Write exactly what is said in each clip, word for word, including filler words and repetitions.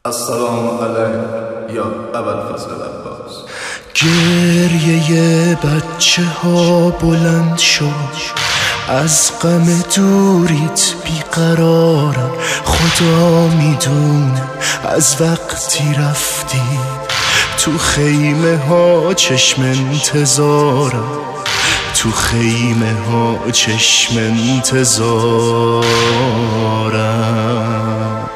السلام علیک یا ابوالفضل عباس. گریه بچه ها بلند شد، از غم دوریت بیقرارم. خدا میدونه از وقتی رفتی تو خیمه ها چشم انتظارم، تو خیمه ها چشم انتظارم.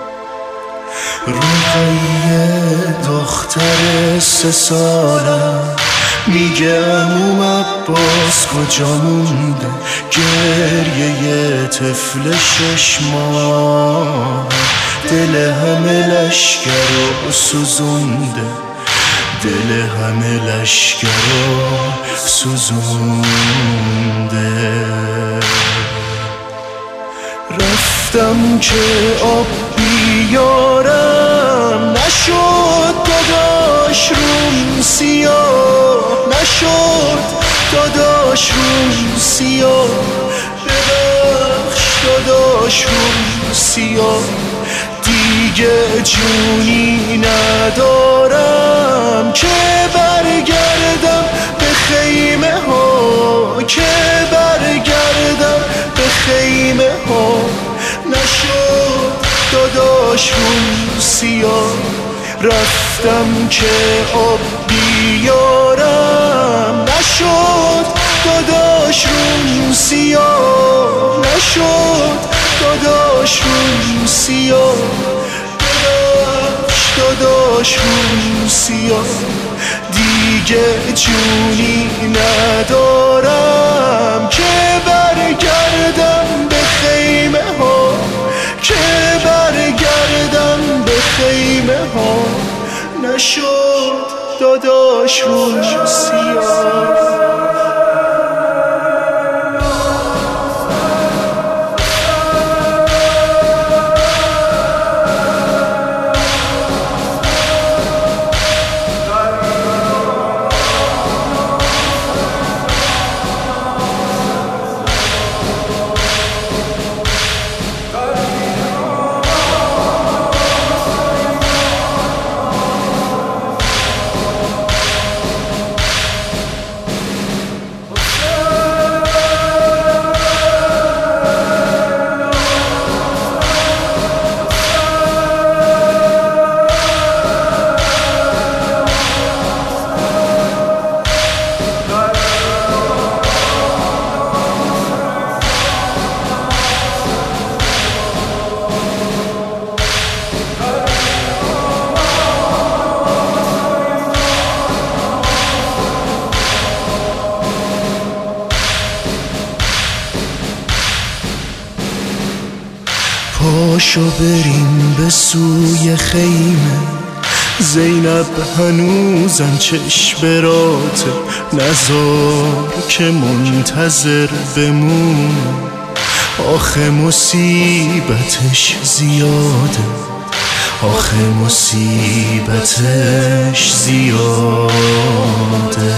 رقیه دختر سه سالم میگه عموم عباس کجا مونده، گریه طفل شش ماه دل همه لشگر رو سوزونده، دل همه لشگر رو سوزونده. رفتم که آب بیارم، نشد داداش روم سیاه، نشد داداش روم سیاه، ببخش داداش روم سیاه. دیگه جونی ندارم که برگردم به خیمه ها، که برگردم به خیمه ها. نشد داداش روم سیاه، رفتم که آب بیارم، نشد داداش روم سیاه، نشد داداش روم سیاه، ببخش داداش روم سیاه. دیگه جونی ندارم که برگردم به خیمه ها، که برگردم به خیمه ها. نشد داداش روم سیاه. پاشو بریم به سوی خیمه، زینب هنوزم چشم نزار که منتظر بمونه. آخه مصیبتش زیاده، آخه مصیبتش زیاده.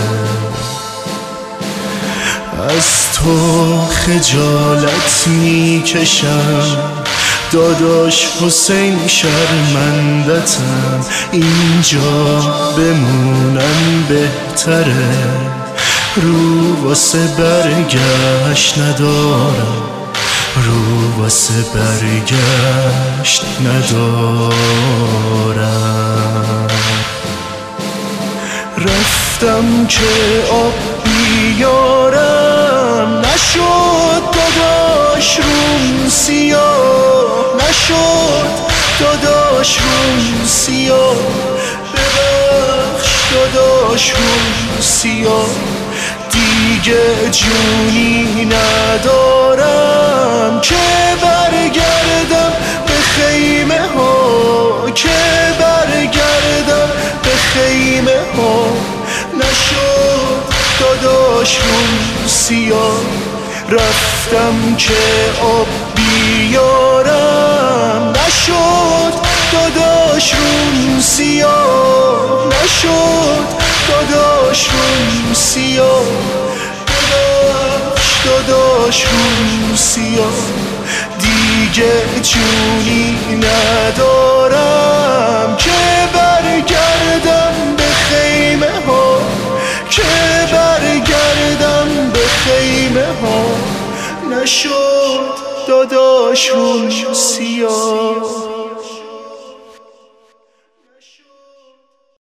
از تو خجالت میکشم داداش حسین، شرمندتم، اینجا بمونم بهتره، رو واسه برگشت ندارم، رو واسه برگشت ندارم. رفتم که آب بیارم، نشد داداش روم سیاه، نشد داداش روم سیاه، ببخش داداش روم سیاه. دیگه جونی ندارم که برگردم به خیمه ها، که برگردم به خیمه ها. نشد داداش روم سیاه، رفتم که آب بیارم، نشد داداش روم سیاه، نشد داداش روم سیاه، ببخش داداش روم سیاه. دیگه جونی ندارم نشد داداش رون سیاه.